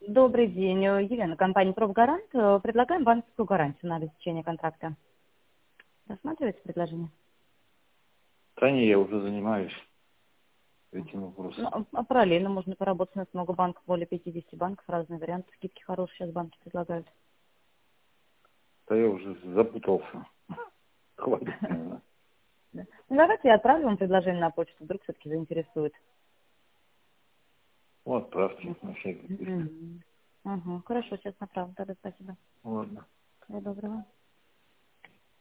Добрый день, Елена, компания «Профгарант». Предлагаем банковскую гарантию на обеспечение контракта. Рассматриваете предложение? Да не, я уже занимаюсь этим вопросом. Параллельно можно поработать. У нас много банков, более 50 банков, разные варианты. Скидки хорошие сейчас банки предлагают. Да я уже запутался. Хватит, наверное. Да. Ну, давайте я отправлю вам предложение на почту, вдруг все-таки заинтересует. Ну, отправьте на всякий случай. Хорошо, сейчас направлю. Тогда спасибо. Ладно. Всего доброго.